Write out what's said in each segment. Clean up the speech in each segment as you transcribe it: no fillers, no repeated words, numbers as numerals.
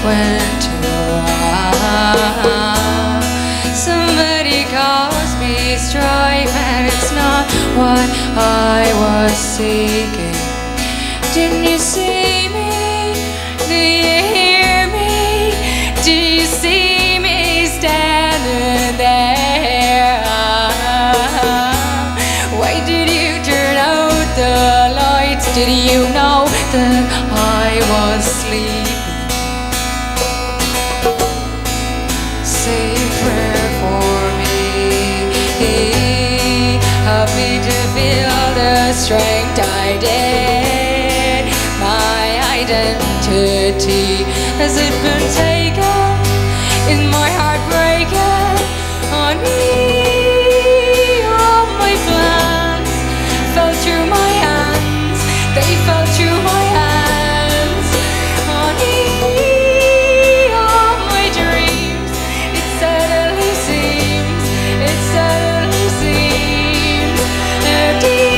went to somebody calls me strife, and it's not what I was seeking. Didn't you see me? Do you hear me? Do you see me standing there? Why did you turn out the lights? Did you know that I was sleeping? Say a prayer for me. Help me to feel the strength I did. My identity, has it been taken? Is my heart breaking on me? All my plans fell through my hands. They fell through my hands on me. All my dreams, it suddenly seems empty.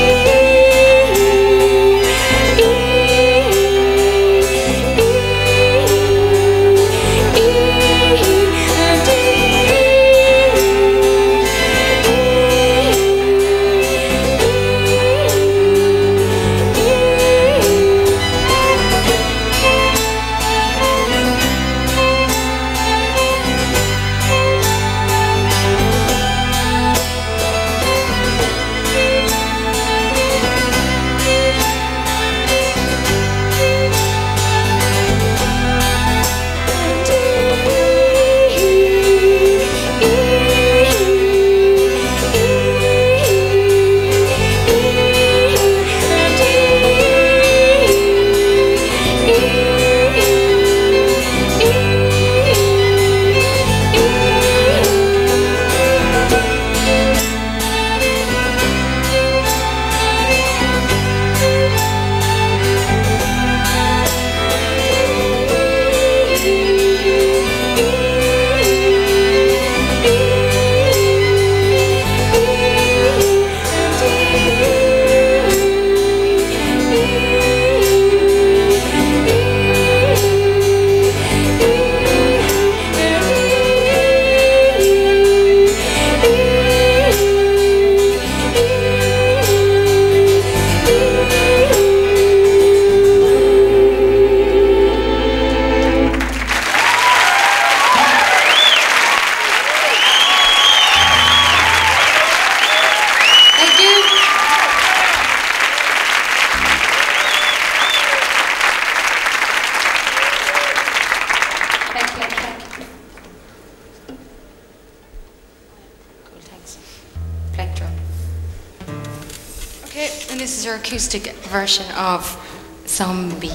Okay, and this is our acoustic version of Zombie.